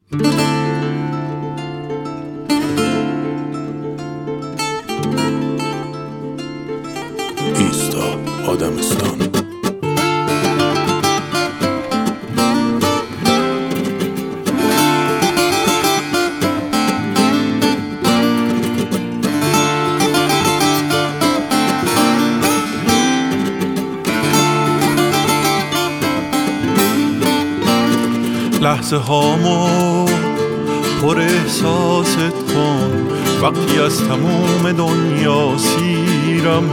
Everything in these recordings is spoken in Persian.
ایستا آدمستان. لحظه هامو پر احساست کن، وقتی از تموم دنیا سیرم.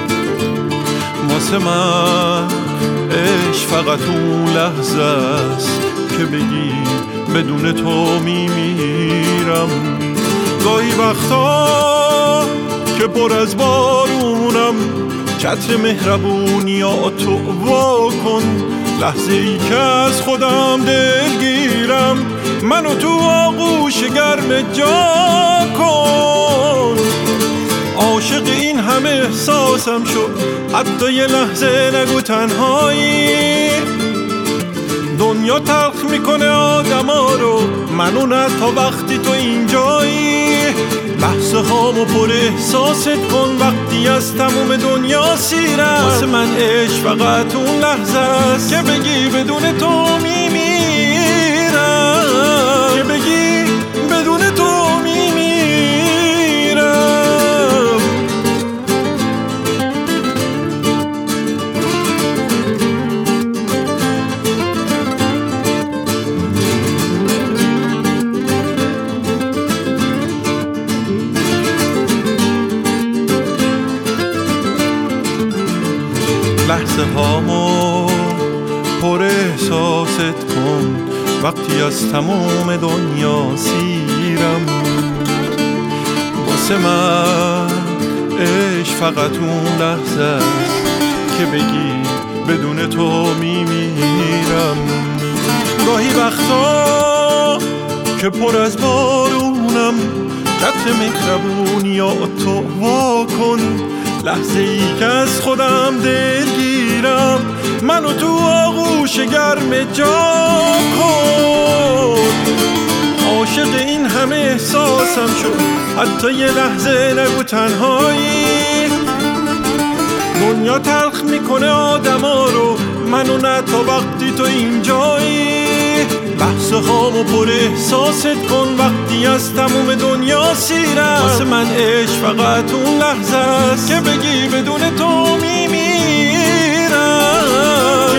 واسه من عشق فقط اون لحظه است که بگی بدون تو میمیرم. گاهی وقتا که پر از بارونم، چتر مهربونی تو وا کن. لحظه ای که از خودم دلگیرم، منو تو آغوش گرم جا کن. عاشق این همه احساسم شد، حتی یه لحظه نگو تنهایی. دنیا تلخ میکنه آدما رو، منو نه تا وقتی تو اینجایی. لحظه هامو پر احساست کن، وقتی از تموم دنیا سیرم. واسه من عشق فقط اون لحظه است که بگی بدون تو میمیرم، که بگی بدون تو میمیرم. لحظه هامو پر احساست کن، وقتی از تموم دنیا سیرم. واسه من عشق فقط اون لحظه است که بگی بدون تو میمیرم. گاهی وقتا که پر از بارونم، چتر مهربونی تو وا کن. لحظه ای که از خودم دلگیرم، منو تو آغوش گرم جا کن. عاشق این همه احساسم شد، حتی یه لحظه نگو تنهایی. دنیا تلخ میکنه آدما رو، منو نه تا وقتی تو اینجایی. لحظه هامو پر احساست کن، وقتی از تموم دنیا سیرم. واسه من عشق فقط اون لحظه است که بگی بدون تو میمیرم،